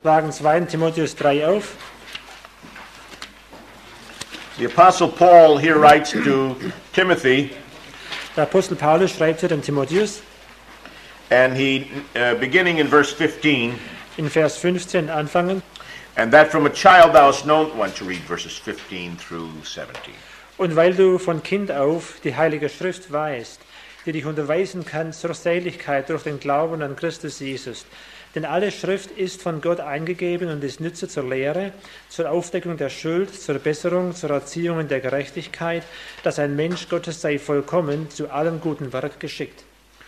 Schlagen 2. Timotheus 3 auf. The Apostle Paul here writes to Timothy, Der Apostel Paulus schreibt hier dem Timotheus and he, beginning in verse 15, in Vers 15 anfangen. and that from a child thou hast known, I want to read verses 15 through 17. Und weil du von Kind auf die Heilige Schrift weißt, die dich unterweisen kann zur Seligkeit durch den Glauben an Christus Jesus. Denn alle Schrift ist von Gott eingegeben und ist nütze zur Lehre, zur Aufdeckung der Schuld, zur Besserung, zur Erziehung in der Gerechtigkeit, dass ein Mensch Gottes sei vollkommen, zu allem guten Werk geschickt.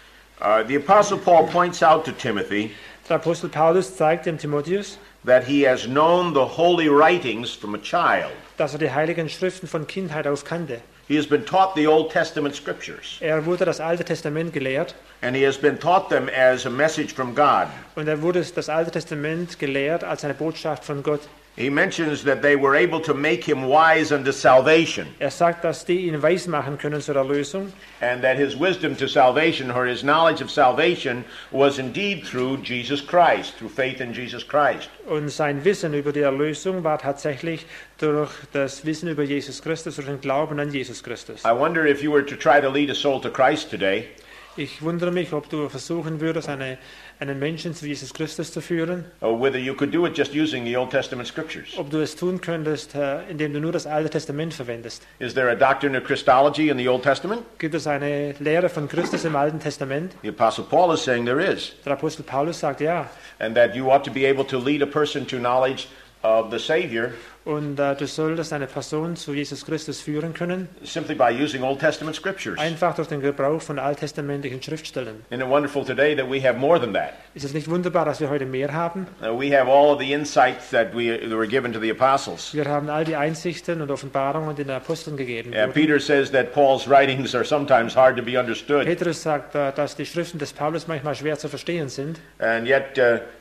The Apostle Paul points out to Timothy Der Apostel Paulus zeigt dem Timotheus, that he has known the holy writings from a child. dass er die heiligen Schriften von Kindheit auf kannte. He has been taught the Old Testament scriptures, Er wurde das Alte Testament gelehrt and he has been taught them as a message from God. und er wurde das Alte Testament gelehrt als eine Botschaft von Gott. He mentions that they were able to make him wise unto salvation, Er sagt, dass die ihn weis machen können zur Erlösung and that his wisdom to salvation, or his knowledge of salvation, was indeed through Jesus Christ, through faith in Jesus Christ. und sein Wissen über die Erlösung war tatsächlich durch das Wissen über Jesus Christus, durch den Glauben an Jesus Christus. I wonder if you were to try to lead a soul to Christ today, Ich wundere mich, ob du versuchen würdest, einen Menschen zu Jesus Christus zu führen, or whether you could do it just using the Old Testament scriptures. ob du es tun könntest, indem du nur das Alte Testament verwendest. Is there a doctrine of Christology in the Old Testament? Gibt es eine Lehre von Christus im Alten Testament? The Apostle Paul is saying there is, Der Apostel Paulus sagt ja. and that you ought to be able to lead a person to knowledge of the Savior Und du solltest eine Person zu Jesus Christus führen können, simply by using Old Testament scriptures. einfach durch den Gebrauch von alttestamentlichen Schriftstellen. Isn't it wonderful today that we have more than that? Ist es nicht wunderbar, dass wir heute mehr haben? We have all of the insights that were given to the apostles. Wir haben all die Einsichten und Offenbarungen den Aposteln gegeben. Peter says that Paul's writings are sometimes hard to be understood, Petrus sagt, dass die Schriften des Paulus manchmal schwer zu verstehen sind. and yet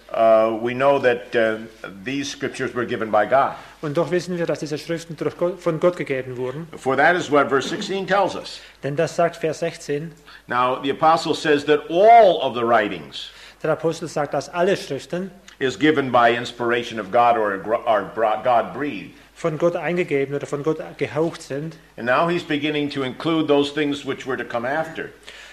we know that these scriptures were given by God. Und doch wissen wir, dass diese Schriften von Gott gegeben wurden. For that is what verse 16 tells us. Denn das sagt Vers 16. Now, the apostle says that all of the writings Der Apostel sagt, dass alle Schriften is given by inspiration of God or God breathed. von Gott eingegeben oder von Gott gehaucht sind. And now he's beginning to include those things which were to come after.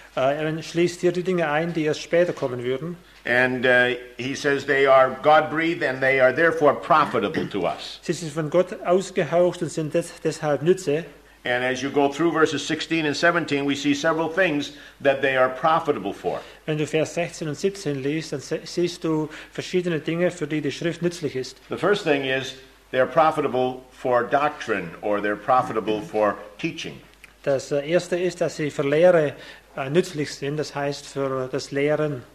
Er schließt hier die Dinge ein, die erst später kommen würden. And he says they are God-breathed and they are therefore profitable to us. Sie sind von Gott ausgehaucht und sind deshalb nütze. And as you go through verses 16 and 17, we see several things that they are profitable for. Wenn du Vers 16 und 17 liest, dann siehst du verschiedene Dinge, für die die Schrift nützlich ist. The first thing is they're profitable for doctrine or they're profitable for teaching. Das erste ist, dass sie für Lehre nützlich sind, das heißt für das Lehren.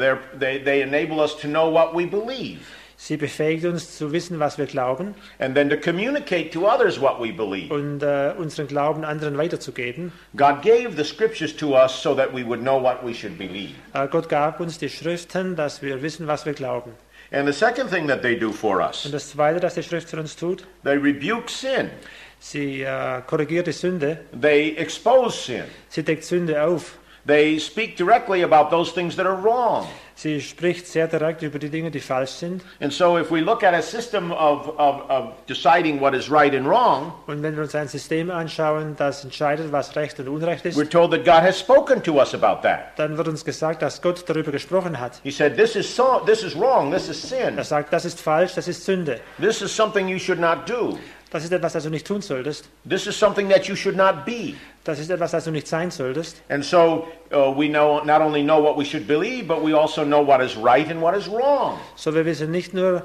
They enable us to know what we believe. Sie befähigt uns zu wissen, was wir glauben And then to communicate to others what we believe. und unseren Glauben anderen weiterzugeben. God gave the scriptures to us so that we would know what we should believe. Gott gab uns die Schriften, dass wir wissen, was wir glauben. And the second thing that they do for us, Und das Zweite, das die Schrift für uns tut, they rebuke sin. sie korrigiert die Sünde, They expose sin. sie deckt Sünde auf. They speak directly about those things that are wrong. Sie spricht sehr direkt über die Dinge, die falsch sind. And so if we look at a system of deciding what is right and wrong, Und wenn wir uns ein System anschauen, das entscheidet, was Recht und Unrecht ist, we're told that God has spoken to us about that. dann wird uns gesagt, dass Gott darüber gesprochen hat. He said, this is wrong, this is sin. Er sagt, das ist falsch, das ist Sünde. This is something you should not do. Das ist etwas, das du nicht tun solltest. This is something that you should not be. Das ist etwas, das du nicht sein solltest. And so we not only know what we should believe, but we also know what is right and what is wrong. So wir wissen nicht nur,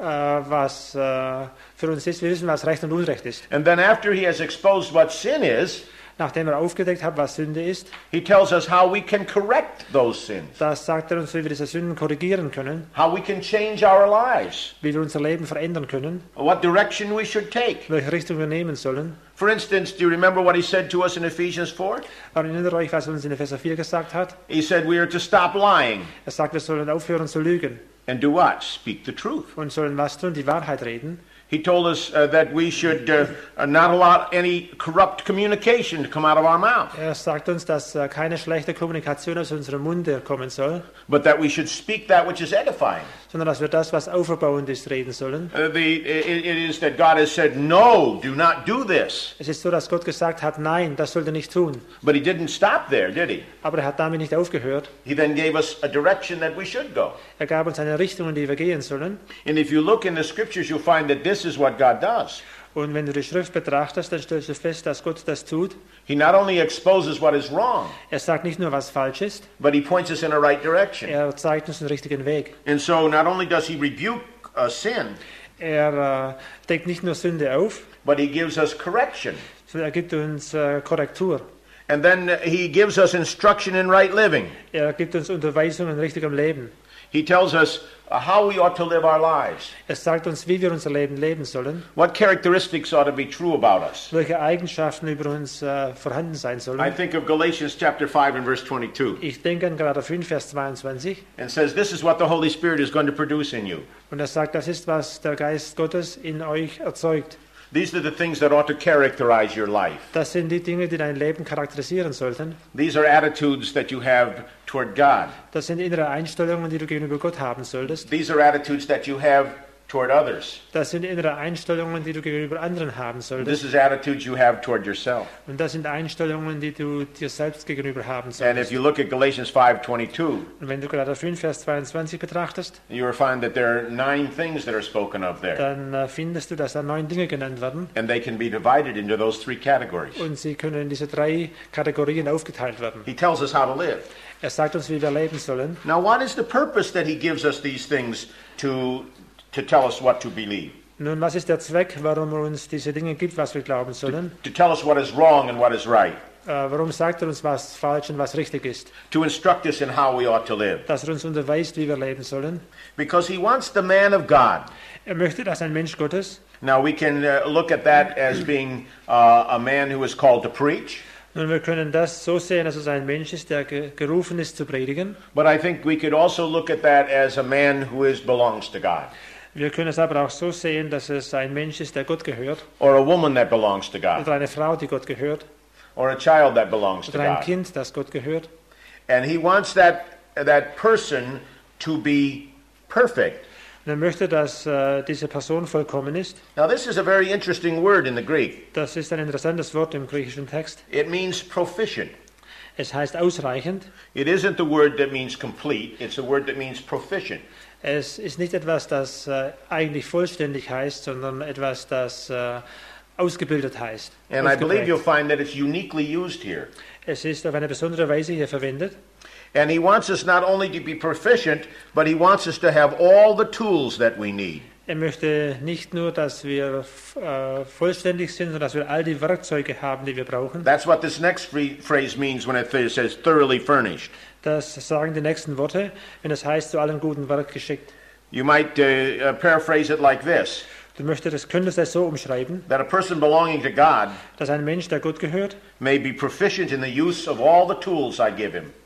was für uns ist, wir wissen, was Recht und Unrecht ist. And then after he has exposed what sin is, Nachdem er aufgedeckt hat, was Sünde ist, he tells us how we can correct those sins, das sagt er uns, wie wir diese Sünden korrigieren können, how we can change our lives, wie wir unser Leben verändern können, what direction we should take. welche Richtung wir nehmen sollen. For instance, do you remember what he said to us in Ephesians 4? Erinnert euch, was er uns in Epheser 4 gesagt hat? He said we are to stop lying Er sagt, wir sollen aufhören zu lügen and do what? Speak the truth. und sollen was tun? Die Wahrheit reden. He told us that we should not allow any corrupt communication to come out of our mouth, Er sagt uns, dass keine schlechte Kommunikation aus unserem Munde kommen soll, but that we should speak that which is edifying. sondern dass wir das, was auferbauend ist, reden sollen. It is that God has said, no, do not do this. Es ist so, dass Gott gesagt hat, nein, das sollt ihr nicht tun. But he didn't stop there, did he? Aber er hat damit nicht aufgehört. He then gave us a direction that we should go. Er gab uns eine Richtung, in die wir gehen sollen. And if you look in the scriptures, you'll find that this is what God does. Und wenn du die Schrift betrachtest, dann stellst du fest, dass Gott das tut. He not only exposes what is wrong, Er sagt nicht nur, was falsch ist, but he points us in a right direction. er zeigt uns den richtigen Weg. And so not only does he rebuke sin, Er deckt nicht nur Sünde auf, but he gives us correction. sondern er gibt uns Korrektur. And then he gives us instruction in right living. Er gibt uns Unterweisung in richtigem Leben. He tells us how we ought to live our lives, Er sagt uns, wie wir unser Leben leben sollen, what characteristics ought to be true about us. welche Eigenschaften über uns vorhanden sein I sollen. think of Galatians chapter 5 and verse 22. Ich denke an Galater 5, Vers 22. And says this is what the Holy Spirit is going to produce in you. Und er sagt, das ist, was der Geist Gottes in euch erzeugt. These are the things that ought to characterize your life. Das sind die Dinge, die dein Leben charakterisieren sollten. These are attitudes that you have toward God. Das sind innere Einstellungen, die du gegenüber Gott haben solltest. These are attitudes that you have toward others. Das sind innere Einstellungen, die du gegenüber anderen haben This solltest. is attitudes you have toward yourself. Und das sind Einstellungen, die du dir selbst gegenüber haben And if solltest. you look at Galatians 5:22, Und wenn du Galater 5, Vers 22 betrachtest, you will find that there are 9 things that are spoken of there. dann findest du, dass da 9 Dinge genannt werden. And they can be divided into those 3 categories. Und sie können in diese 3 Kategorien aufgeteilt werden. He tells us how to live. Er sagt uns, wie wir leben sollen. Now, what is the purpose that he gives us these things to tell us what to believe? Nun, was ist der Zweck, warum er uns diese Dinge gibt, was wir glauben sollen? To tell us what is wrong and what is right. Warum sagt er uns, was falsch und was richtig ist? To instruct us in how we ought to live. Dass er uns unterweist, wie wir leben sollen. Because he wants the man of God. Er möchte, dass ein Mensch Gottes, Now, we can look at that as being a man who is called to preach. nun, wir können das so sehen, dass es ein Mensch ist, der gerufen ist zu predigen. But I think we could also look at that as a man who belongs to God. Wir können es aber auch so sehen, dass es ein Mensch ist, der Gott gehört. Or a woman that belongs to God. Oder eine Frau, die Gott gehört. Or a child that belongs to Oder ein God. Kind, das Gott gehört. And he wants that person to be perfect. Und er möchte, dass diese Person vollkommen ist. Now, this is a very interesting word in the Greek. Das ist ein interessantes Wort im griechischen Text. It means proficient. Es heißt ausreichend. It isn't the word that means complete, it's a word that means proficient. Es ist nicht etwas, das eigentlich vollständig heißt, sondern etwas, das ausgebildet heißt. And I believe Ausgeprägt. you'll find that it's uniquely used here. Es ist auf eine besondere Weise hier verwendet. And he wants us not only to be proficient, but he wants us to have all the tools that we need. Er möchte nicht nur, dass wir vollständig sind, sondern dass wir all die Werkzeuge haben, die wir brauchen. That's what this next phrase means when it says thoroughly furnished. Das sagen die nächsten Worte, wenn es heißt, zu allem guten Werk geschickt. You might paraphrase it like this, Du könntest es so umschreiben, that a person belonging to God dass ein Mensch, der Gott gehört, may be proficient in the use of all the tools I give him,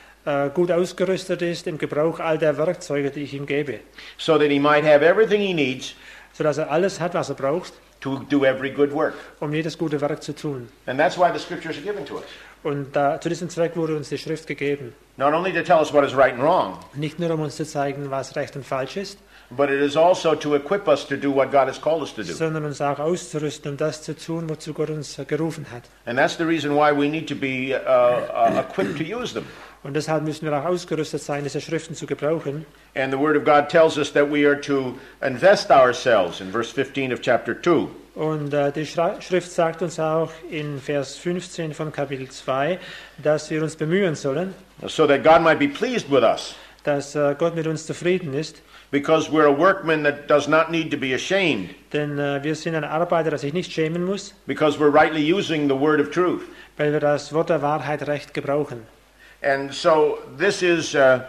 gut ausgerüstet ist im Gebrauch all der Werkzeuge, die ich ihm gebe, so that he might have everything he needs sodass er alles hat, was er braucht, to do every good work. um jedes gute Werk zu tun. And that's why the scriptures are given to us. Und zu diesem Zweck wurde uns die Schrift gegeben. Not only to tell us what is right and wrong, Nicht nur, um uns zu zeigen, was recht und falsch ist, but it is also to equip us to do what God has called us to do. sondern uns auch auszurüsten, um das zu tun, wozu Gott uns gerufen hat. And that's the reason why we need to be equipped to use them. Und deshalb müssen wir auch ausgerüstet sein, diese Schriften zu gebrauchen. And the Word of God tells us that we are to invest ourselves in verse 15 of chapter 2. Und die Schrift sagt uns auch in Vers 15 von Kapitel 2, dass wir uns bemühen sollen, So that God might be pleased with us, dass Gott mit uns zufrieden ist. because we're a workman that does not need to be ashamed, Denn wir sind ein Arbeiter, der sich nicht schämen muss, because we're rightly using the word of truth. weil wir das Wort der Wahrheit recht gebrauchen. And so this is a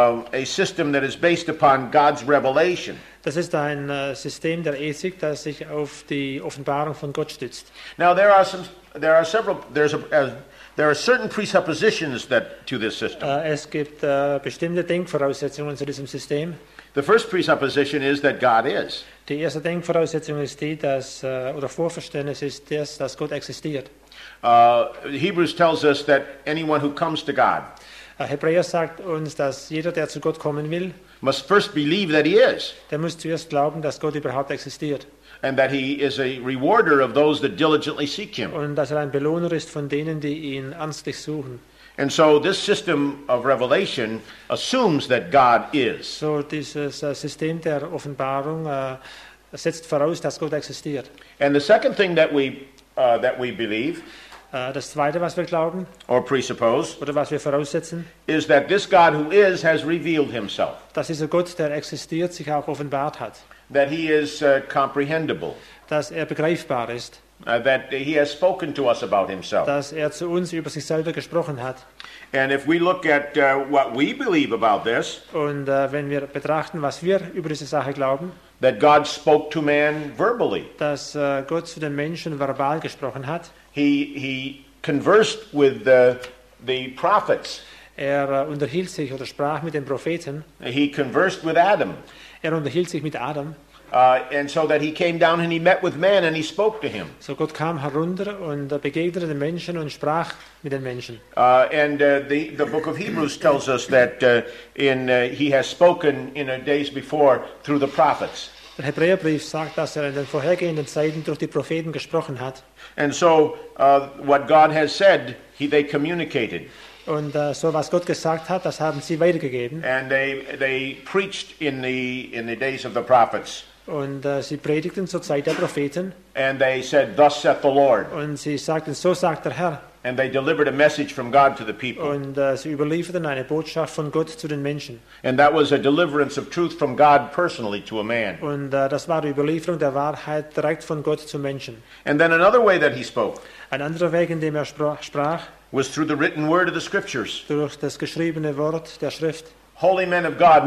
system that is based upon God's revelation. Das ist ein System der Ethik, das sich auf die Offenbarung von Gott stützt. Now there are certain presuppositions to this system. Es gibt bestimmte Denkvoraussetzungen zu diesem System. The first presupposition is that God is. Die erste Denkvoraussetzung ist die, oder Vorverständnis ist das, dass Gott existiert. Hebrews tells us that anyone who comes to God Hebräer sagt uns, dass jeder, der zu Gott kommen will, must first believe that he is, der muss zuerst glauben, dass Gott überhaupt existiert. and that he is a rewarder of those that diligently seek him. Und dass er ein Belohner ist von denen, die ihn ernstlich suchen. And so this system of revelation assumes that God is. So dieses System der Offenbarung setzt voraus, dass Gott existiert. And the second thing that we believe Das Zweite, was wir glauben, or presuppose oder was wir voraussetzen, is that this God who is has revealed himself, dass dieser Gott, der existiert, sich auch offenbart hat. that he is comprehensible, Dass er begreifbar ist. that he has spoken to us about himself. Dass er zu uns über sich selber gesprochen hat. And if we look at what we believe about this, Und wenn wir betrachten, was wir über diese Sache glauben, that God spoke to man verbally. dass Gott zu den Menschen verbal gesprochen hat. He conversed with the prophets. Er unterhielt sich oder sprach mit den Propheten. He conversed with Adam. Er unterhielt sich mit Adam. And so that he came down and he met with man and he spoke to him. So Gott kam herunter und begegnete den Menschen und sprach mit den Menschen. The book of Hebrews tells us that he has spoken in the days before through the prophets. Der Hebräerbrief sagt, dass er in den vorhergehenden Zeiten durch die Propheten gesprochen hat. And so what God has said, they communicated. Und so was Gott gesagt hat, das haben sie weitergegeben. And they preached in the days of the prophets. Und sie predigten zur Zeit der Propheten. And they said, "Thus saith the Lord." Und sie sagten, so sagt der Herr. And they delivered a message from God to the people. Und sie überlieferten eine Botschaft von Gott zu den Menschen. And that was a deliverance of truth from God personally to a man. Und das war die Überlieferung der Wahrheit direkt von Gott zu Menschen. And then another way that he spoke Ein anderer Weg, in dem er sprach, was through the written word of the scriptures. durch das geschriebene Wort der Schrift. Holy men of God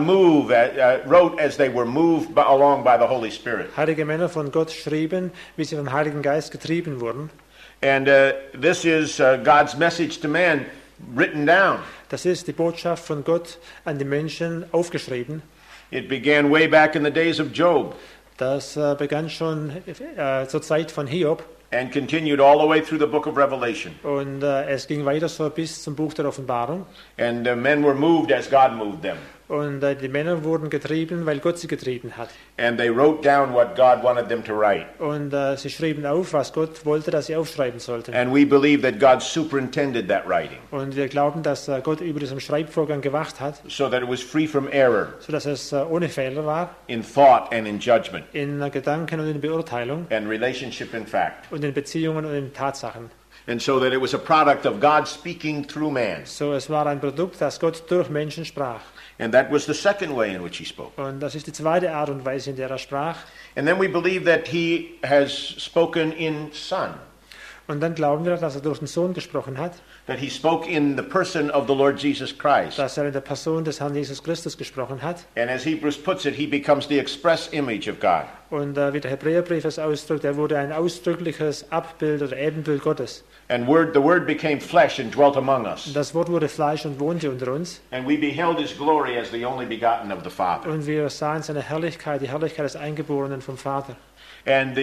wrote as they were moved along by the Holy Spirit. Heilige Männer von Gott schrieben, wie sie vom Heiligen Geist getrieben wurden. And this is God's message to man written down. Das ist die Botschaft von Gott an die Menschen aufgeschrieben. It began way back in the days of Job Das begann schon zur Zeit von Hiob. and continued all the way through the book of Revelation. Und es ging weiter so bis zum Buch der Offenbarung. And men were moved as God moved them. Und die Männer wurden getrieben, weil Gott sie getrieben hat. And they wrote down what God wanted them to write. Und sie schrieben auf, was Gott wollte, dass sie aufschreiben sollten. And we believe that God superintended that writing Und wir glauben, dass Gott über diesen Schreibvorgang gewacht hat, so that it was free from error sodass es ohne Fehler war, in thought and in judgment in Gedanken und in Beurteilung and relationship in fact. und in Beziehungen und in Tatsachen. And so that it was a product of God speaking through man. So, es war ein Produkt, das Gott durch Menschen sprach. And that was the second way in which he spoke. Und das ist die zweite Art und Weise, in der er sprach. And then we believe that he has spoken in Son, Und dann glauben wir, dass er durch den Sohn gesprochen hat, that he spoke in the person of the Lord Jesus Christ. dass er in der Person des Herrn Jesus Christus gesprochen hat. And as Hebrews puts it, he becomes the express image of God. Und wie der Hebräerbrief es ausdrückt, er wurde ein ausdrückliches Abbild oder Ebenbild Gottes. And the Word became flesh and dwelt among us. Das Wort wurde Fleisch und wohnte unter uns. And we beheld his glory as the only begotten of the Father. Und wir sahen seine Herrlichkeit, die Herrlichkeit des Eingeborenen vom Vater. And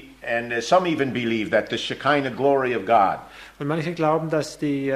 some even believe that the Shekinah glory of God Und manche glauben, dass die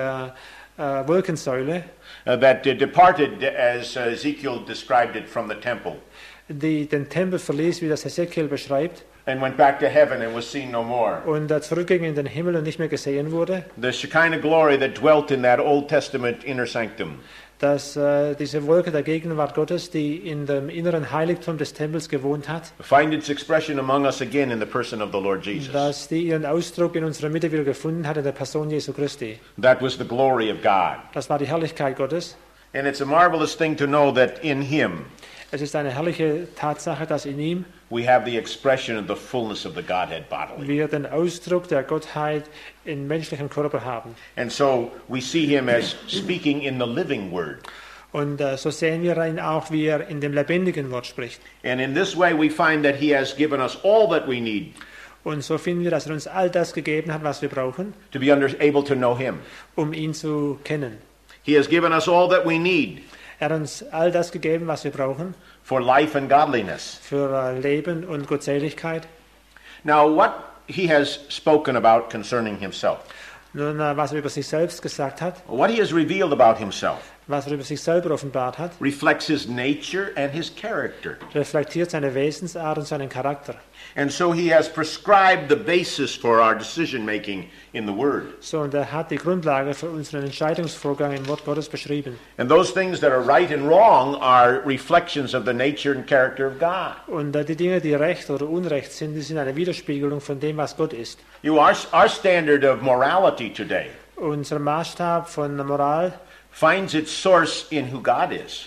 Wolkensäule, that departed as Ezekiel described it from the temple die den Tempel verließ, wie das Hesekiel beschreibt, and went back to heaven and was seen no more. und zurückging in den Himmel und nicht mehr gesehen wurde, The Shekinah glory that dwelt in that Old Testament inner sanctum dass diese Wolke der Gegenwart Gottes, die in dem inneren Heiligtum des Tempels gewohnt hat, find its expression among us again in the person of the Lord Jesus. dass die ihren Ausdruck in unserer Mitte wieder gefunden hat in der Person Jesu Christi. That was the glory of God. Das war die Herrlichkeit Gottes. And it's a marvelous thing to know that in him Es ist eine herrliche Tatsache, dass in ihm we have the expression of the fullness of the Godhead bodily. wir den Ausdruck der Gottheit in menschlichem Körper haben. And so we see him as speaking in the living word. Und so sehen wir ihn auch, wie er in dem lebendigen Wort spricht. And in this way we find that he has given us all that we need Und so finden wir, dass er uns all das gegeben hat, was wir brauchen, to be able to know him. um ihn zu kennen. He has given us all that we need Er hat uns all das gegeben, was wir brauchen for life and godliness. für Leben und Gottseligkeit. Now, what he has spoken about concerning himself, Nun, was er über sich selbst gesagt hat, what he has revealed about himself, was er über sich selber offenbart hat, reflects his nature and his character. reflektiert seine Wesensart und seinen Charakter. And so he has prescribed the basis for our decision making in the Word. So, und er hat die Grundlage für unseren Entscheidungsvorgang im Wort Gottes beschrieben. And those things that are right and wrong are reflections of the nature and character of God. Und die Dinge, die recht oder unrecht sind, die sind eine Widerspiegelung von dem, was Gott ist. Our standard of morality today Unser Maßstab von Moral finds its source in who God is.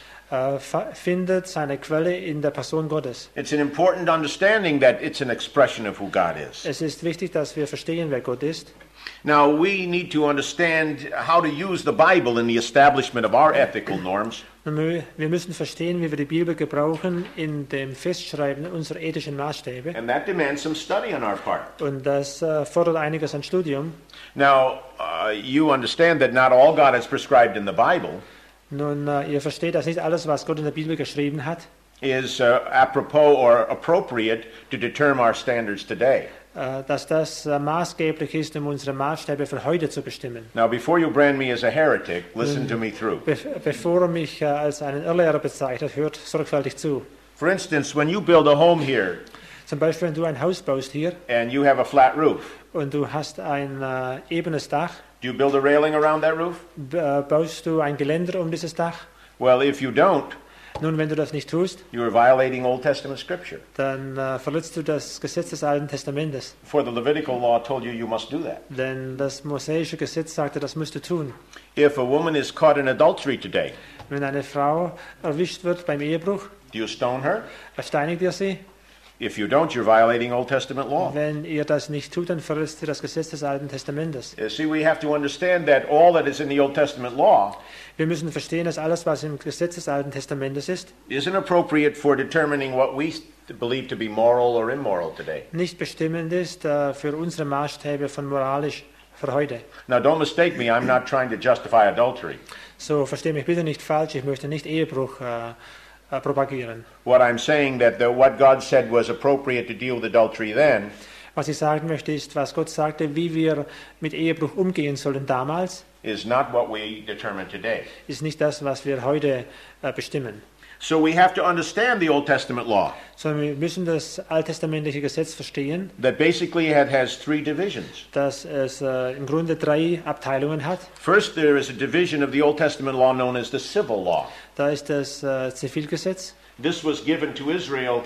findet seine Quelle in der Person Gottes. It's an important understanding that it's an expression of who God is. Es ist wichtig, dass wir verstehen, wer Gott ist. Now, we need to understand how to use the Bible in the establishment of our ethical norms. Wir müssen verstehen, wie wir die Bibel gebrauchen in dem Festschreiben unserer ethischen Maßstäbe. And that demands some study on our part. Und das fordert einiges an Studium. Now, you understand that not all God has prescribed in the Bible Nun, ihr versteht, dass nicht alles, was Gott in der Bibel geschrieben hat, is apropos or appropriate to determine our standards today. dass das maßgeblich ist, um unsere Maßstäbe für heute zu bestimmen. Now, before you brand me as a heretic, listen to me through. Bevor er mich als einen Irrlehrer bezeichnet, hört sorgfältig zu. For instance, when you build a home here Zum Beispiel, wenn du ein Haus baust hier and you have a flat roof, und du hast ein ebenes Dach, do you build a railing around that roof? baust du ein Geländer um dieses Dach? Well, if you don't, Nun, wenn du das nicht tust, you are violating Old Testament scripture. dann verletzt du das Gesetz des Alten Testamentes. For the Levitical law told you you must do that. Denn das mosaische Gesetz sagte, das musst du tun. If a woman is caught in adultery today, Wenn eine Frau erwischt wird beim Ehebruch, do you stone her? steinigt ihr sie. If you don't, you're violating Old Testament law. Wenn ihr das nicht tut, dann verletzt ihr das Gesetz des Alten Testamentes. See, we have to understand that all that is in the Old Testament law Wir müssen verstehen, dass alles, was im Gesetz des Alten Testamentes ist, isn't appropriate for determining what we believe to be moral or immoral today. nicht bestimmend ist für unsere Maßstäbe von moralisch für heute. Now, don't mistake me, I'm not trying to justify adultery. So, verstehe mich bitte nicht falsch, ich möchte nicht Ehebruch propagieren. What I'm saying that what God said was appropriate to deal with adultery then Was ich sagen möchte, ist, was Gott sagte, wie wir mit Ehebruch umgehen sollen damals, is not what we determine today. ist nicht das, was wir heute bestimmen. So we have to understand the Old Testament law Sondern wir müssen das alttestamentliche Gesetz verstehen, that basically has three divisions. dass es im Grunde 3 Abteilungen hat. First, there is a division of the Old Testament law known as the civil law. Da ist das Zivilgesetz. This was given to Israel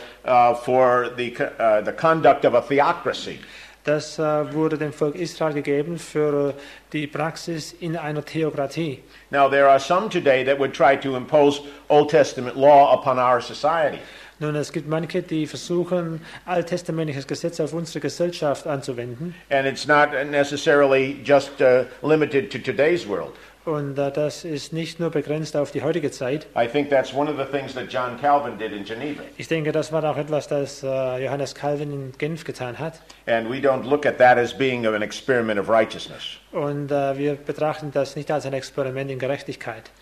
for the conduct of a theocracy. Das wurde dem Volk Israel gegeben für die Praxis in einer Theokratie. Now, there are some today that would try to impose Old Testament law upon our society. Nun, es gibt manche, die versuchen, alttestamentliches Gesetz auf unsere Gesellschaft anzuwenden. And it's not necessarily just limited to today's world. Und das ist nicht nur begrenzt auf die heutige Zeit. I think that's one of the things that John Calvin did in Geneva. Ich denke, das war auch etwas, das Johannes Calvin in Genf getan hat. And we don't look at that as being an experiment of righteousness. Und wir betrachten das nicht als ein Experiment in Gerechtigkeit.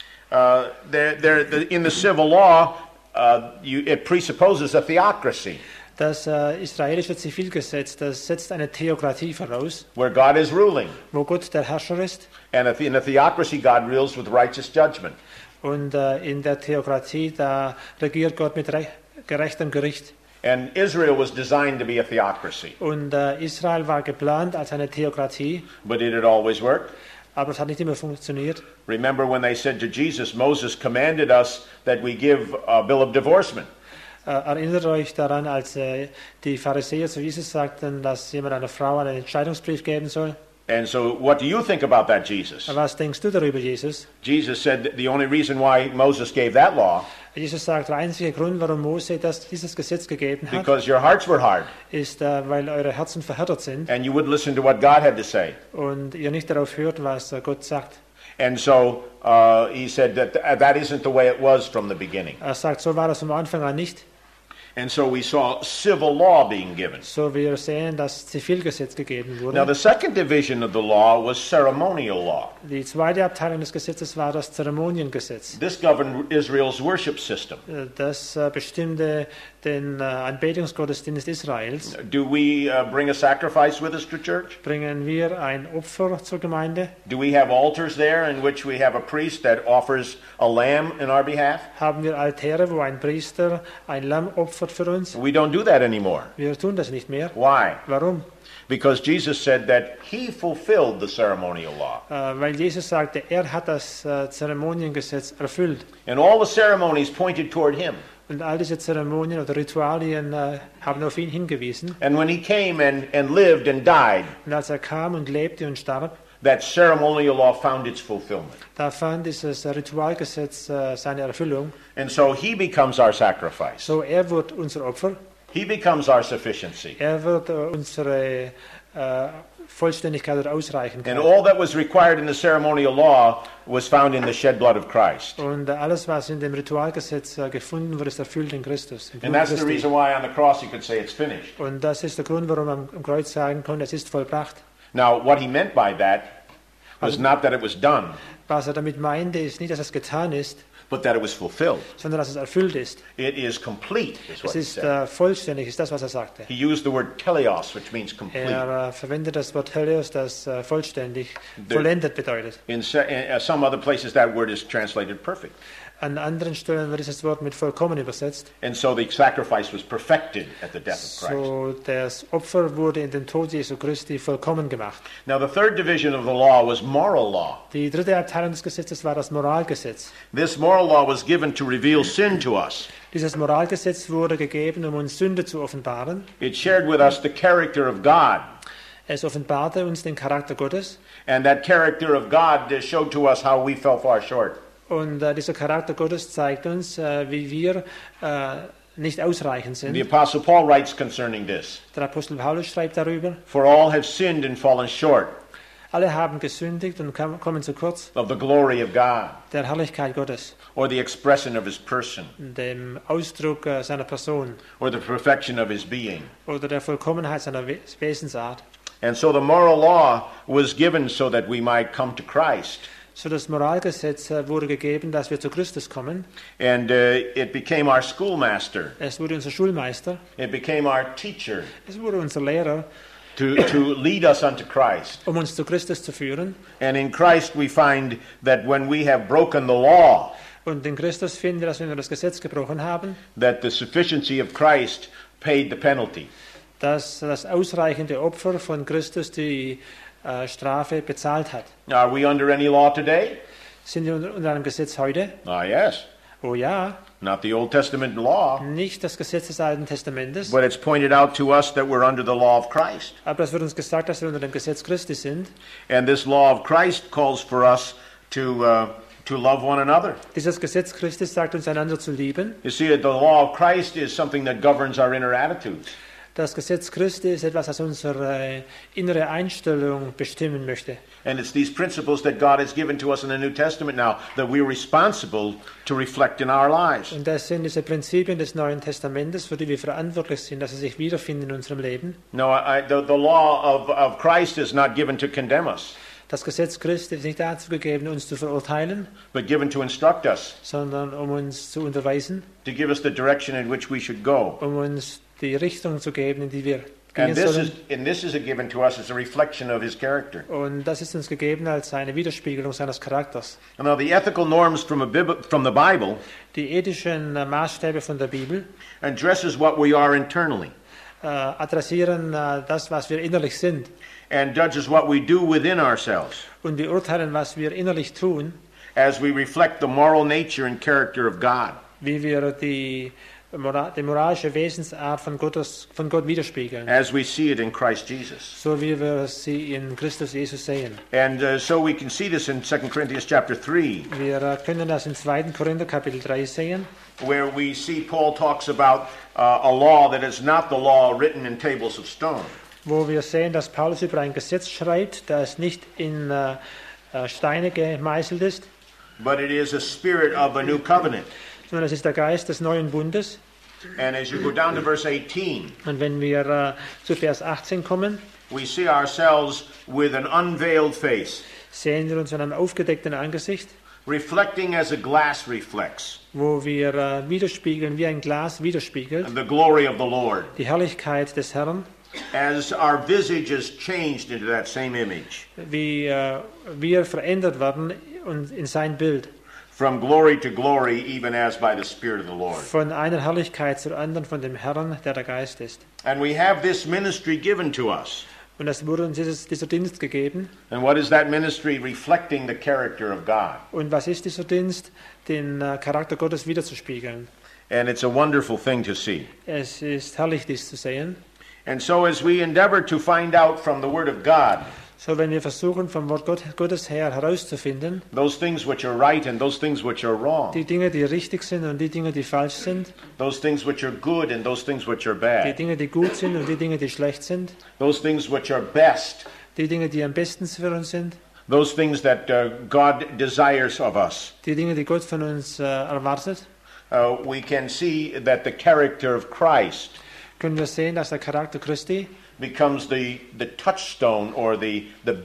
In the civil law, it presupposes a theocracy Das israelische Zivilgesetz, das setzt eine Theokratie voraus, where God is ruling. wo Gott der Herrscher ist. And in a theocracy, God rules with righteous judgment. Und in der Theokratie, da regiert Gott mit gerechtem Gericht. And Israel was designed to be a theocracy. Und Israel war geplant als eine Theokratie, But did it always work? aber es hat nicht immer funktioniert. Remember when they said to Jesus, Moses commanded us that we give a bill of divorcement. Erinnert euch daran, als die Pharisäer zu Jesus sagten, dass jemand einer Frau einen Entscheidungsbrief geben soll. And so what do you think about that, Jesus? Was denkst du darüber, Jesus? Jesus said that the only reason why Moses gave that law Jesus sagt, der einzige Grund, warum Mose dieses Gesetz gegeben hat, because your hearts were hard ist, weil eure Herzen verhärtet sind and you wouldn't listen to what God had to say. und ihr nicht darauf hört, was Gott sagt. And so he said that isn't the way it was from the beginning. Er sagt, so war das von Anfang an nicht. And so we saw civil law being given. So wir sehen, dass Zivilgesetz gegeben Now, wurde. the second division of the law was ceremonial law. Die zweite Abteilung des Gesetzes war das Zeremoniengesetz. This governed Israel's worship system. Das bestimmte den Anbetungsgottesdienst Israels. Do we bring a sacrifice with us to church? Bringen wir ein Opfer zur Gemeinde? Do we have altars there in which we have a priest that offers a lamb in our behalf? Haben wir Altäre, wo ein Priester ein Lamm opfert für uns? We don't do that anymore. Wir tun das nicht mehr. Why? Warum? Because Jesus said that he fulfilled the ceremonial law. Weil Jesus sagte, er hat das Zeremoniengesetz erfüllt. And all the ceremonies pointed toward him. Und all diese Zeremonien oder Ritualien haben auf ihn hingewiesen. And when he came and lived and died, Und als er kam und lebte und starb, that ceremonial law found its fulfillment. da fand dieses Ritualgesetz seine Erfüllung. And so he becomes our sacrifice. So er wird unser Opfer, He becomes our sufficiency. er wird unsere Vollständigkeit oder Ausreichendkeit. And all that was required in the ceremonial law was found in the shed blood of Christ. Und alles, was in dem Ritualgesetz gefunden wurde, ist erfüllt in Christus. Im And Blut that's the Christi. reason why on the cross you could say it's finished. Und das ist der Grund, warum man am Kreuz sagen konnte, es ist vollbracht. Now, what he meant by that was not that it was done, Was er damit meinte, ist nicht, dass es getan ist, but that it was fulfilled. sondern dass es erfüllt ist. It is complete, is what Es he ist said. vollständig, ist das, was er sagte. He used the word teleos, which means complete. Er verwendet das Wort Teleos, das vollständig, vollendet bedeutet. In some other places, that word is translated perfect. An anderen Stellen wird dieses Wort mit vollkommen übersetzt. And so the sacrifice was perfected at the death of Christ. So das Opfer wurde in dem Tod Jesu Christi vollkommen gemacht. Now, the third division of the law was moral law. Die dritte Abteilung des Gesetzes war das Moralgesetz. This moral law was given to reveal sin to us. Dieses Moralgesetz wurde gegeben, um uns Sünde zu offenbaren. It shared with us the character of God. Es offenbarte uns den Charakter Gottes. And that character of God showed to us how we fell far short. Und dieser Charakter Gottes zeigt uns, wie wir nicht ausreichend The sind. Apostle Paul writes concerning this. Der Apostel Paulus schreibt darüber, For all have sinned and fallen short alle haben gesündigt und kommen zu kurz of the glory of God, der Herrlichkeit Gottes, or the expression of his person, dem Ausdruck seiner Person or the perfection of his being. oder der Vollkommenheit seiner Wesensart. And so the moral law was given so that we might come to Christ. So das Moralgesetz wurde gegeben, dass wir zu Christus kommen. And it became our schoolmaster. Es wurde unser Schulmeister, It became our teacher es wurde unser Lehrer, to lead us unto Christ. um uns zu Christus zu führen. And in Christ we find that when we have broken the law, Und in Christus finden wir, dass wenn wir das Gesetz gebrochen haben, that the sufficiency of Christ paid the penalty. dass das ausreichende Opfer von Christus die Strafe bezahlt hat. Are we under any law today? Sind wir unter einem Gesetz heute? Ah, yes. Oh ja, Not the Old Testament law, nicht das Gesetz des Alten Testamentes, but it's pointed out to us that we're under the law of Christ. aber es wird uns gesagt, dass wir unter dem Gesetz Christi sind. And this law of Christ calls for us to love one another. Dieses Gesetz Christi sagt uns, einander zu lieben. You see, the law of Christ is something that governs our inner attitudes. Das Gesetz Christi ist etwas, das unsere innere Einstellung bestimmen möchte. And it's these principles that God has given to us in the New Testament now that we're responsible to reflect in our lives. Und das sind diese Prinzipien des Neuen Testamentes, für die wir verantwortlich sind, dass sie sich wiederfinden in unserem Leben. No, the law of Christ is not given to condemn us, Das Gesetz Christi ist nicht dazu gegeben, uns zu verurteilen, but given to instruct us, sondern um uns zu unterweisen, to give us the direction in which we should go. um uns die Richtung zu geben, in die wir gehen And sollen. this is given to us as a reflection of his character. Und das ist uns gegeben als eine Widerspiegelung seines Charakters. Now, the ethical norms from the Bible Die ethischen Maßstäbe von der Bibel addresses what we are internally adressieren das, was wir innerlich sind, and judges what we do within ourselves und beurteilen, was wir innerlich tun, as we reflect the moral nature and character of God. wie wir die moralische Wesensart von Gott widerspiegeln, As we see it in Christ Jesus. so wie wir sie in Christus Jesus sehen. And so we can see this in 2 Corinthians chapter 3, Wir können das in 2. Korinther Kapitel 3 sehen, where we see Paul talks about a law that is not the law written in tables of stone. wo wir sehen, dass Paulus über ein Gesetz schreibt, das nicht in Steine gemeißelt ist, But it is a spirit of a new covenant. sondern es ist der Geist des neuen Bundes. And as you go down to verse 18, Und wenn wir zu Vers 18 kommen, we see ourselves with an unveiled face, sehen wir uns in einem aufgedeckten Angesicht, reflecting as a glass reflects wo wir widerspiegeln, wie ein Glas widerspiegelt, the glory of the Lord, die Herrlichkeit des Herrn, as our visage is changed into that same image, wie wir verändert werden und in sein Bild. from glory to glory, even as by the Spirit of the Lord. Von einer Herrlichkeit zur anderen, von dem Herrn, der der Geist ist. And we have this ministry given to us. Und es wurde uns dieser Dienst gegeben. And what is that ministry? Reflecting the character of God. Und was ist dieser Dienst? Den Charakter Gottes wiederzuspiegeln. And it's a wonderful thing to see. Es ist herrlich, dies zu sehen. And so as we endeavor to find out from the Word of God So, wenn wir versuchen, vom Wort Gottes her herauszufinden, those things which are right and those things which are wrong, die Dinge, die richtig sind und die Dinge, die falsch sind, those things which are good and those things which are die bad, Dinge, die gut sind und die Dinge, die schlecht sind, those things which are best, die Dinge, die am besten für uns sind, those things that God desires of us, die Dinge, die Gott von uns erwartet, we can see that the character of Christ können wir sehen, dass der Charakter Christi becomes the touchstone or the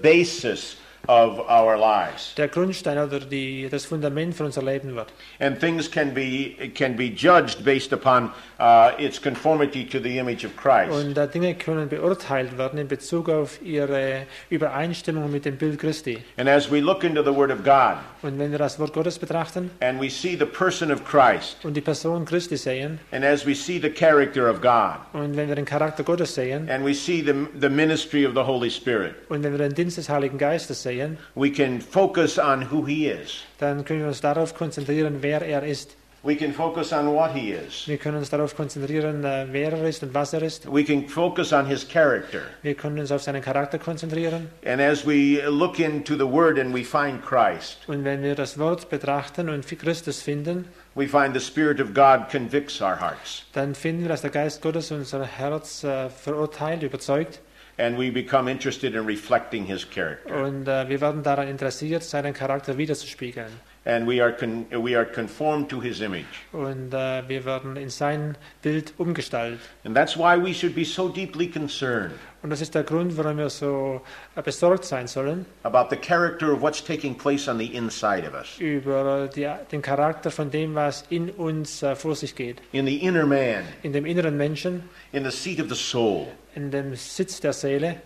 basis of our lives. der Grundstein oder das Fundament für unser Leben wird. And things can be judged based upon its conformity to the image of Christ. Und Dinge können beurteilt werden in Bezug auf ihre Übereinstimmung mit dem Bild Christi. And as we look into the Word of God Und wenn wir das Wort Gottes betrachten and we see the person of Christ und die Person Christi sehen and as we see the character of God und wenn wir den Charakter Gottes sehen and we see the ministry of the Holy Spirit, und wenn wir den Dienst des Heiligen Geistes sehen, we can focus on who He is. dann können wir uns darauf konzentrieren, wer er ist. We can focus on what He is. Wir können uns darauf konzentrieren, wer er ist und was er ist. We can focus on His character. Wir können uns auf seinen Charakter konzentrieren. And as we look into the Word and we find Christ, Und wenn wir das Wort betrachten und Christus finden, we find the Spirit of God convicts our hearts. dann finden wir, dass der Geist Gottes unser Herz verurteilt, überzeugt. And we become interested in reflecting His character. Und wir werden daran interessiert, seinen Charakter wiederzuspiegeln. And we are conformed to His image. Und wir werden in sein Bild umgestaltet. And that's why we should be so deeply concerned Und das ist der Grund, warum wir so besorgt sein sollen about the character of what's taking place on the inside of us, über den Charakter von dem, was in uns vor sich geht. in the inner man, In dem inneren Menschen, in the seat of the soul, in dem Sitz der Seele,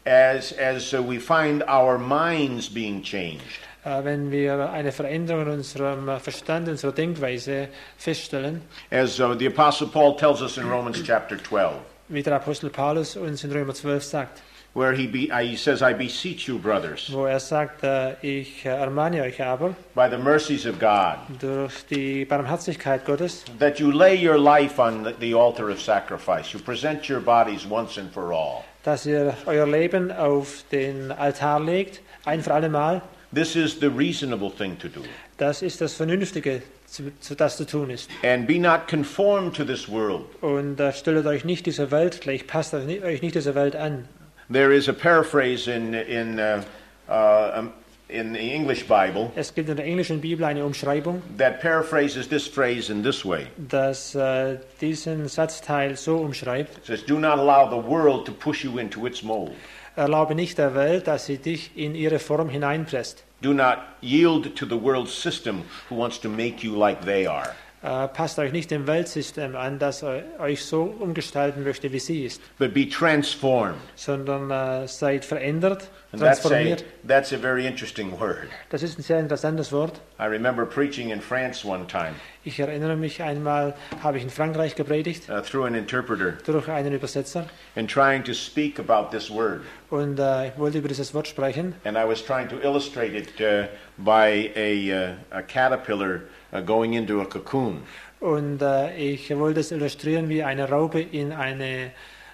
as we find our minds being changed. Wenn wir eine Veränderung in unserem Verstand, unserer Denkweise feststellen, As the Apostle Paul tells us in Romans chapter 12, wie der Apostel Paulus uns in Römer 12 sagt, where he says, I beseech you, brothers, wo er sagt, ich ermahne euch aber by the mercies of God, durch die Barmherzigkeit Gottes, that you lay your life on the altar of sacrifice. You present your bodies once and for all. dass ihr euer Leben auf den Altar legt, ein für alle Mal. This is the reasonable thing to do. Das ist das Vernünftige, das zu tun ist. And be not conformed to this world. Und stellt euch nicht dieser Welt gleich, passt euch nicht dieser Welt an. There is a paraphrase in the English Bible Es gibt in der englischen Bibel eine Umschreibung, that paraphrases this phrase in this way. das diesen Satzteil so umschreibt: It says, do not allow the world to push you into its mold. Erlaube nicht der Welt, dass sie dich in ihre Form hineinpresst. Do not yield to the world's system who wants to make you like they are. Passt euch nicht dem Weltsystem an, das euch so umgestalten möchte, wie sie ist, But be transformed. sondern seid verändert, And transformiert. that's a very interesting word. Das ist ein sehr interessantes Wort. I remember preaching in France one time Ich erinnere mich einmal, habe ich in Frankreich gepredigt, through an interpreter durch einen Übersetzer, and trying to speak about this word. und ich wollte über dieses Wort sprechen. And I was trying to illustrate it by a caterpillar going into a cocoon. Und ich wollte es illustrieren, wie eine Raupe in eine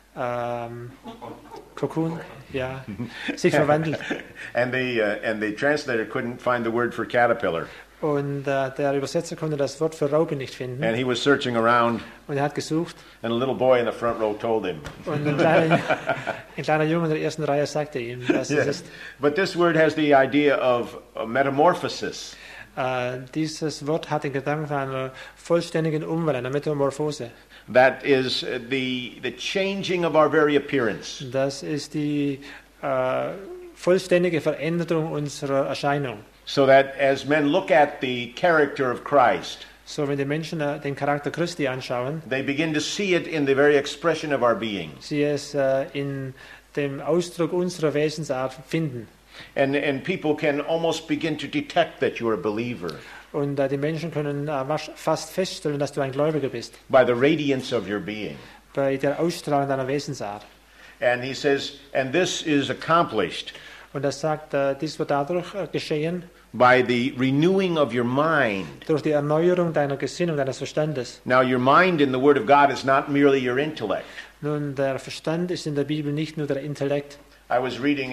Kokon, ja, sich verwandelt. And the translator couldn't find the word for caterpillar. Und der Übersetzer konnte das Wort für Raupe nicht finden. And he was searching around, Und er hat gesucht. and a little boy in the front row told him. Und ein kleiner Junge in der ersten Reihe sagte ihm, dass es ist. But this word has the idea of metamorphosis. Dieses Wort hat den Gedanken von einer vollständigen Umwandlung, einer Metamorphose. That is the changing of our very appearance. Das ist die vollständige Veränderung unserer Erscheinung. So that as men look at the character of Christ, So, wenn die Menschen den Charakter Christi anschauen, they begin to see it in the very expression of our being. sie es in dem Ausdruck unserer Wesensart finden. And people can almost begin to detect that you're a believer Und die Menschen können fast feststellen, dass du ein Gläubiger bist, by the radiance of your being. bei der Ausstrahlung deiner Wesensart. And he says, and this is accomplished Und er sagt, dies wird dadurch geschehen, by the renewing of your mind. durch die Erneuerung deiner Gesinnung, deines Verstandes. Now, your mind in the Word of God is not merely your intellect. Nun, der Verstand ist in der Bibel nicht nur der Intellekt. I was reading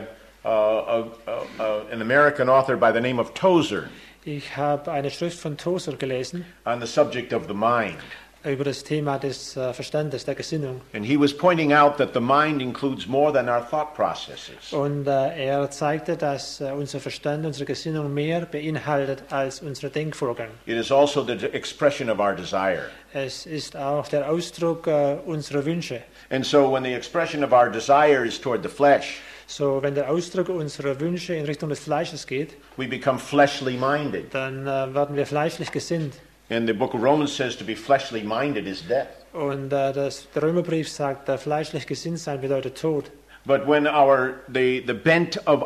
an American author by the name of Tozer Ich habe eine Schrift von Tozer gelesen on the subject of the mind. über das Thema des Verstandes, der Gesinnung. And he was pointing out that the mind includes more than our thought processes. Und er zeigte, dass unser Verstand, unsere Gesinnung mehr beinhaltet als unsere Denkvorgänge. It is also the expression of our desire. Es ist auch der Ausdruck unserer Wünsche. And so when the expression of our desire is toward the flesh, So, wenn der Ausdruck unserer Wünsche in Richtung des Fleisches geht, we become fleshly minded. dann werden wir fleischlich gesinnt. And the book of Romans says to be fleshly minded is death. Und der Römerbrief sagt, fleischlich gesinnt sein bedeutet Tod. But when the bent of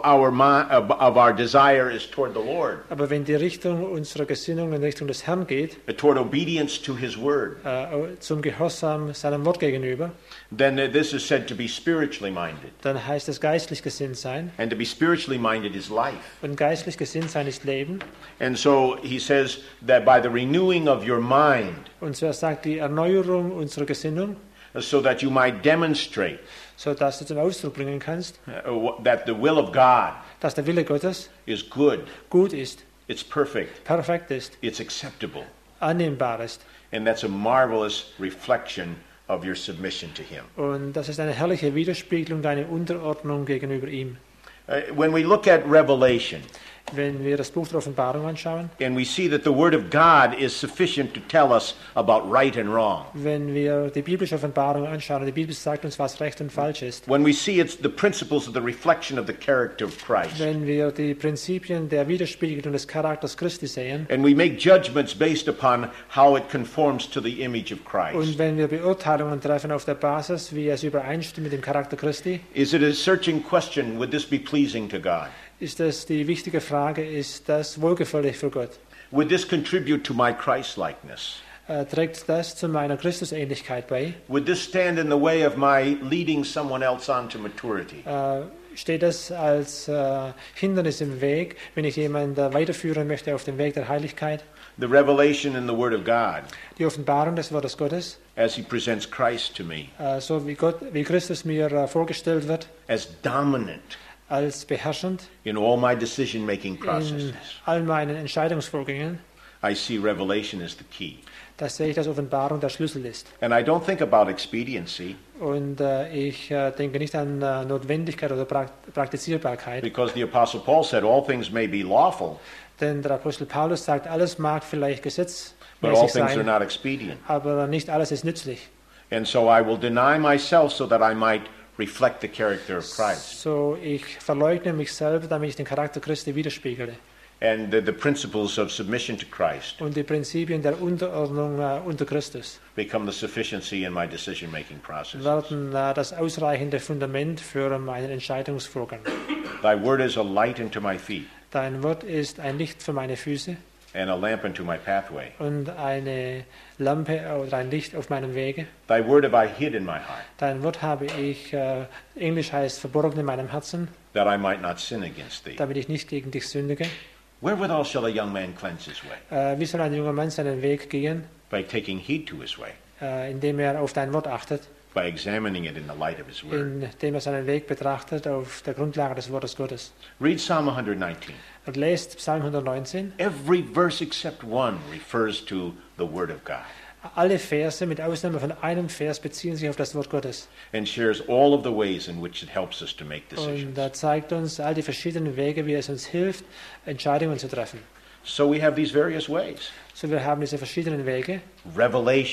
our desire is toward the Lord, Aber wenn die Richtung unserer Gesinnung in Richtung des Herrn geht, toward obedience to His word, zum Gehorsam seinem Wort gegenüber, then this is said to be spiritually minded. dann heißt es geistlich gesinnt sein. And to be spiritually minded is life. Und geistlich gesinnt sein ist Leben. And so he says that by the renewing of your mind, Und so er sagt, die Erneuerung unserer Gesinnung, so that you might demonstrate so dass du zum Ausdruck bringen kannst, that the will of God dass der Wille Gottes is good, gut ist, it's perfect, perfekt ist, it's acceptable. annehmbar ist. And that's a marvelous reflection of your submission to Him. Und das ist eine herrliche Widerspiegelung deiner Unterordnung gegenüber ihm. When we look at Revelation, Wenn wir das Buch der Offenbarung anschauen, and we see that the Word of God is sufficient to tell us about right and wrong. wenn wir die biblische Offenbarung anschauen, die Bibel sagt uns, was recht und falsch ist. When we see it's the principles of the reflection of the character of Christ. Wenn wir die Prinzipien der Widerspiegelung des Charakters Christi sehen, And we make judgments based upon how it conforms to the image of Christ. und wenn wir Beurteilungen treffen auf der Basis, wie es übereinstimmt mit dem Charakter Christi, Is it a searching question, would this be pleasing to God? ist das die wichtige Frage, ist das wohlgefällig für Gott? Would this contribute to my Christ-likeness? Trägt das zu meiner Christusähnlichkeit bei? Would this stand in the way of my leading someone else on to maturity? Steht das als Hindernis im Weg, wenn ich jemanden weiterführen möchte auf dem Weg der Heiligkeit? The revelation in the Word of God, Die Offenbarung des Wortes Gottes, as He presents Christ to me, so wie Christus mir vorgestellt wird, as dominant als beherrschend in all my decision-making processes. in all meinen Entscheidungsvorgängen, I see revelation as the key. da sehe ich, dass Offenbarung der Schlüssel ist. And I don't think about expediency, Und ich denke nicht an Notwendigkeit oder Praktizierbarkeit, because the Apostle Paul said all things may be lawful, denn der Apostel Paulus sagt, alles mag vielleicht but all gesetzmäßig things are sein, not expedient. aber nicht alles ist nützlich. And so I will deny myself so that I might reflect the character of Christ. So ich verleugne mich selber, damit ich den Charakter Christi widerspiegle. And the principles of submission to Christ Und die Prinzipien der Unterordnung unter Christus become the sufficiency in my decision-making process. werden das ausreichende Fundament für meinen Entscheidungsvorgang. Thy word is a light unto my feet Dein Wort ist ein Licht für meine Füße and a lamp unto my pathway. und eine Lampe oder ein Licht auf meinem Wege. Thy word have I hid in my heart, Dein Wort habe ich, Englisch heißt verborgen in meinem Herzen, that I might not sin against thee. damit ich nicht gegen dich sündige. Wherewithal shall a young man cleanse his way? Wie soll ein junger Mann seinen Weg gehen, By taking heed to his way, indem er auf dein Wort achtet, by examining it in the light of his word. indem er seinen Weg betrachtet auf der Grundlage des Wortes Gottes. Read Psalm 119. Und lest Psalm 119. Every verse except one refers to the word of God Alle Verse, mit Ausnahme von einem Vers, beziehen sich auf das Wort Gottes. and shares all of the ways in which it helps us to make decisions. Und er zeigt uns all die verschiedenen Wege, wie es uns hilft, Entscheidungen zu treffen. So we have these various ways. So wir haben diese verschiedenen Wege. Revelation,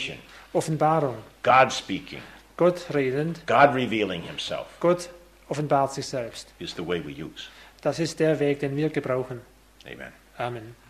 Offenbarung. God speaking, Gott redend, God revealing himself Gott offenbart sich selbst. is the way we use. Das ist der Weg, den wir gebrauchen. Amen. Amen.